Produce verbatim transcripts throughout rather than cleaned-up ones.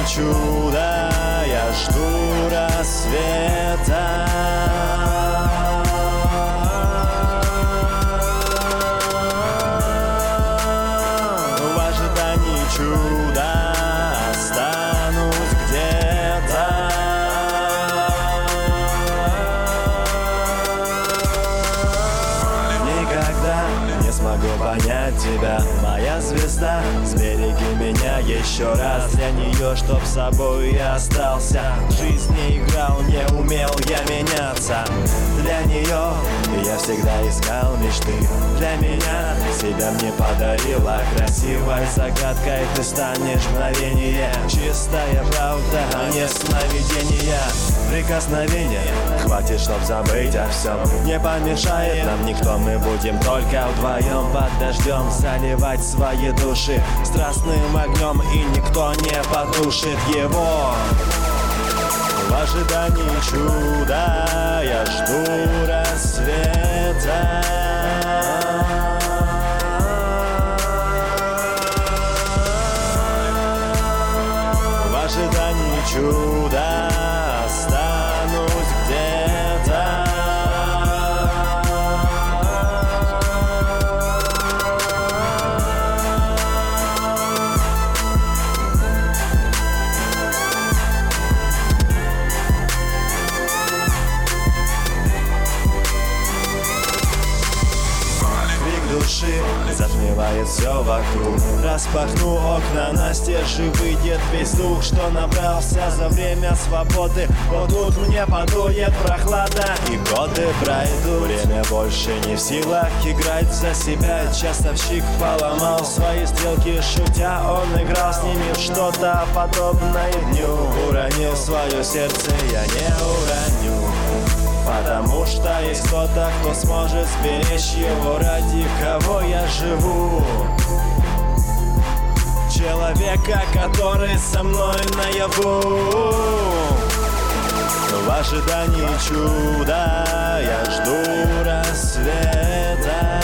чуда я жду рассвета. В ожидании чуда останусь где-то. Никогда не смогу понять тебя, моя звезда. Сбереги меня еще раз для нее, чтоб собой я остался. В жизни играл, не умел я меняться. Для нее я всегда искал мечты. Для меня себя мне подарила красивой загадкой. Ты станешь мгновение, чистая правда, а не сновидение. Прикосновение хватит, чтоб забыть о всем. Не помешает нам никто, мы будем только вдвоем под дождем заливать свои души страстным огнем, и никто не потушит его. В ожидании чуда я жду рассвета. В ожидании чуда останусь где-то. Души затмевает все вокруг. Распахну окна настежь, и выйдет весь дух, что набрался за время свободы. Вот тут мне подует прохлада, и годы пройдут. Время больше не в силах играть за себя. Часовщик поломал свои стрелки, шутя он играл с ними в что-то подобное дню. Уронил свое сердце, я не уроню, потому что есть кто-то, кто сможет сберечь его, ради кого я живу. Человека, который со мной наяву. В ожидании чуда я жду рассвета.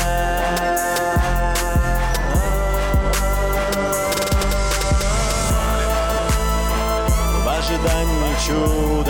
В ожидании чуда